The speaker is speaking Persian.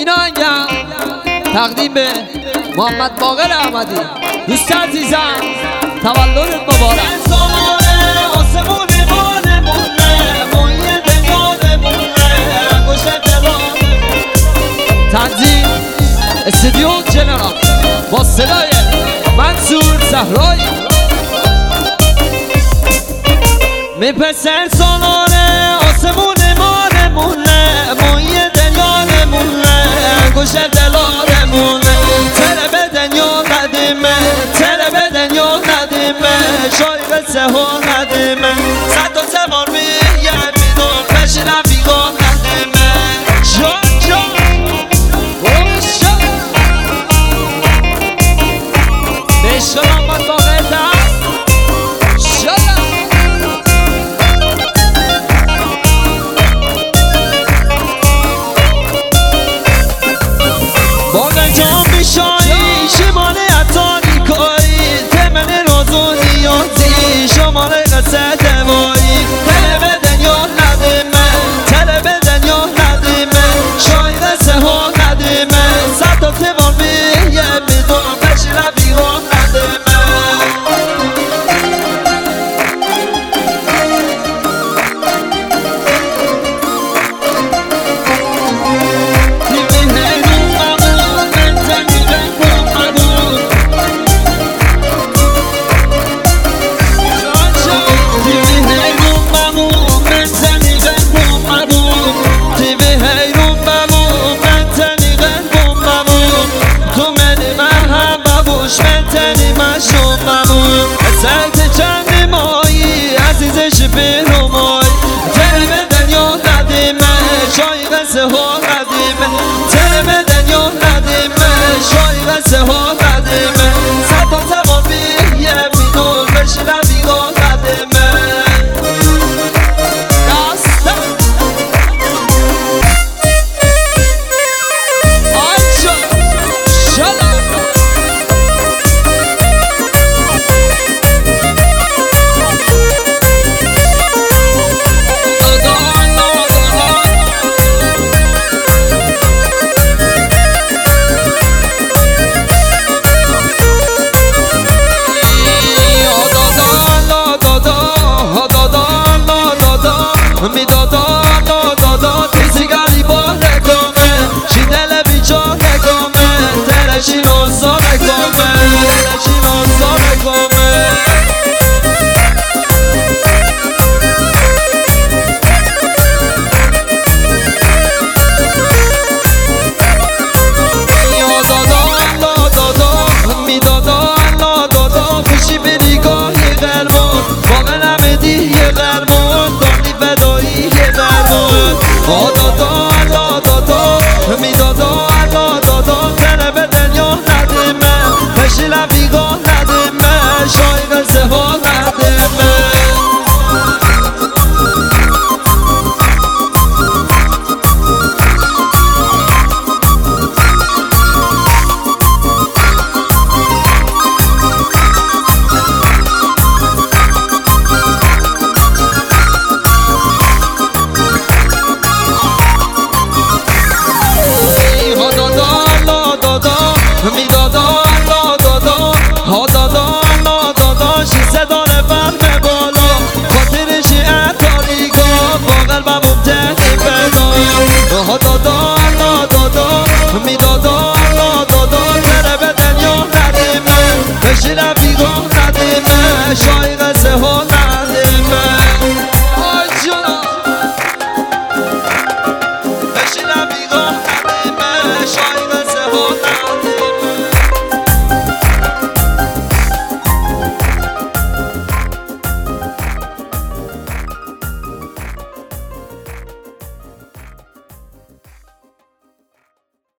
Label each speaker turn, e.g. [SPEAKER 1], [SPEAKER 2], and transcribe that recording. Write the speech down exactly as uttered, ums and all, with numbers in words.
[SPEAKER 1] این آهنگم تقدیم به محمد باقر احمدی. دوست عزیزم تولدت مبارک. تنظیم استودیو جنرال با صدای منصور زهرایی. میپسر سالانه آسمون مانمونه، مایه دلانمونه، گوشه دلانمونه. تره بدن یا ندیمه، تره بدن یا ندیمه، شایق سه ها ندیمه. صد تا زمان میگه میدون بشینم بیگاه ندیمه. جان جان باشم بشم محمد باقر شماره قصه دوایی. تله بدن یا ندیمه، تله بدن یا ندیمه، شایق سه ها ندیمه. صد تا تیوان میگه میدونم بشینم بیگاه ندیمه. سرت چند مایی عزیزش بینو مای. تره بدن یا ندیمه، شایق سه ها ندیمه، تره بدن یا ندیمه، شایق سه ها ندیمه. صد تا زمان میگه میدون بشینم بیگاه ندیمه. می دادا دادا تیزی گلی با رکامه، چی دل بیچار رکامه، ترشی نوزا رکامه، ترشی نوزا رکامه. یا دادا دادا می دادا دادا خوشی به نگاهی قربان، واقع نمیدی یه قربان، دانی بدایی یه درمان. آ دادا الا دادا می دادا الا دادا، تره بدن یا ندیمه، بشینم بیگاه ندیمه، شایق سه ها ندیمه. می دادا الا دادا ها دادا الا دادا، شی صدانه فهم بالا، خاطرشی اتاریگاه با قلبمون تهی بدا. ها دادا الا دادا می دادا الا دادا، تره بدن یا ندیمه، بشینم بیگاه